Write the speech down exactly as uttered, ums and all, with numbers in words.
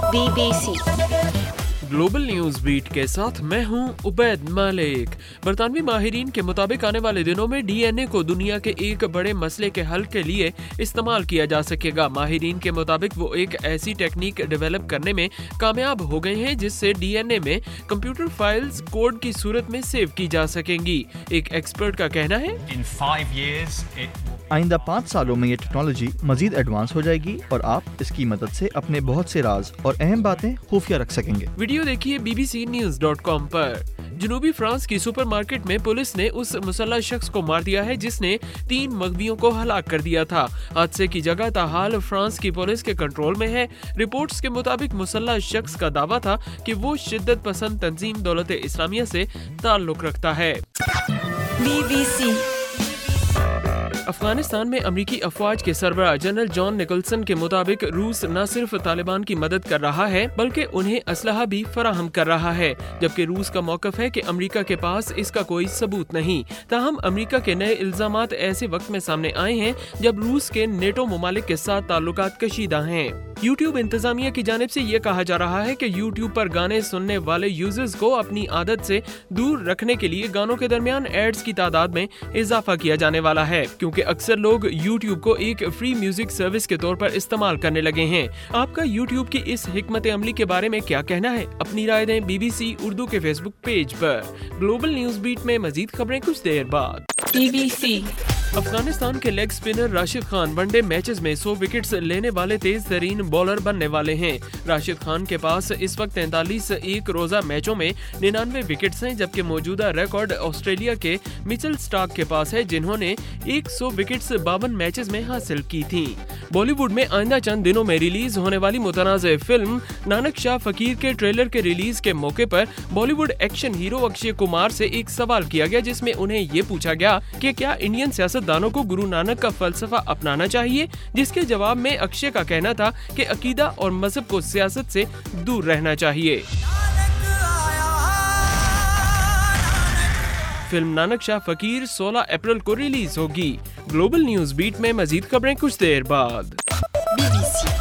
Be B C global news beat کے ساتھ میں ہوں عبید مالک۔ برطانوی ماہرین کے مطابق آنے والے دنوں میں ڈی این اے کو دنیا کے ایک بڑے مسئلے کے حل کے لیے استعمال کیا جا سکے گا۔ ماہرین کے مطابق وہ ایک ایسی ٹیکنیک ڈیولپ کرنے میں کامیاب ہو گئے ہیں جس سے ڈی این اے میں کمپیوٹر فائلز کوڈ کی صورت میں سیو کی جا سکیں گی۔ ایک ایکسپرٹ کا کہنا ہے آئندہ پانچ سالوں میں یہ ٹیکنالوجی مزید ایڈوانس ہو جائے گی اور آپ اس کی مدد سے اپنے بہت سے راز اور اہم باتیں خفیہ رکھ سکیں گے۔ ویڈیو دیکھیے B B C news dot com پر۔ جنوبی فرانس کی سپر مارکیٹ میں پولیس نے اس مسلح شخص کو مار دیا ہے جس نے تین مغویوں کو ہلاک کر دیا تھا۔ حادثے کی جگہ تاحال فرانس کی پولیس کے کنٹرول میں ہے۔ رپورٹس کے مطابق مسلح شخص کا دعویٰ تھا کہ وہ شدت پسند تنظیم دولت اسلامیہ سے تعلق رکھتا ہے۔ بی بی سی افغانستان میں امریکی افواج کے سربراہ جنرل جان نکلسن کے مطابق روس نہ صرف طالبان کی مدد کر رہا ہے بلکہ انہیں اسلحہ بھی فراہم کر رہا ہے، جبکہ روس کا موقف ہے کہ امریکہ کے پاس اس کا کوئی ثبوت نہیں۔ تاہم امریکہ کے نئے الزامات ایسے وقت میں سامنے آئے ہیں جب روس کے نیٹو ممالک کے ساتھ تعلقات کشیدہ ہیں۔ یوٹیوب انتظامیہ کی جانب سے یہ کہا جا رہا ہے کہ یوٹیوب پر گانے سننے والے یوزرز کو اپنی عادت سے دور رکھنے کے لیے گانوں کے درمیان ایڈز کی تعداد میں اضافہ کیا جانے والا ہے، کیونکہ اکثر لوگ یوٹیوب کو ایک فری میوزک سروس کے طور پر استعمال کرنے لگے ہیں۔ آپ کا یوٹیوب کی اس حکمت عملی کے بارے میں کیا کہنا ہے؟ اپنی رائے دیں بی بی سی اردو کے فیس بک پیج پر۔ گلوبل نیوز بیٹ میں مزید خبریں کچھ دیر بعد۔ بی بی سی افغانستان کے leg spinner Rashid Khan one day matches میں سو وکٹس لینے والے تیز ترین بولر بننے والے ہیں۔ راشد خان کے پاس اس وقت تینتالیس ایک روزہ میچوں میں ننانوے وکٹس ہیں، جبکہ موجودہ ریکارڈ آسٹریلیا کے مچل سٹارک کے پاس ہے جنہوں نے ایک سو وکٹس باون میچز میں حاصل کی تھیں۔ بالی ووڈ میں آئندہ چند دنوں میں ریلیز ہونے والی متنازع فلم نانک شاہ فقیر کے ٹریلر کے ریلیز کے موقع پر Bollywood action hero Akshay Kumar سے ایک سوال کیا گیا جس میں انہیں یہ پوچھا گیا کہ کیا انڈین سیاست دانوں کو گرو نانک کا فلسفہ اپنانا چاہیے، جس کے جواب میں اکشے کا کہنا تھا کہ عقیدہ اور مذہب کو سیاست سے دور رہنا چاہیے۔ فلم نانک شاہ فقیر سولہ اپریل کو ریلیز ہوگی۔ گلوبل نیوز بیٹ میں مزید خبریں کچھ دیر بعد۔ Be B C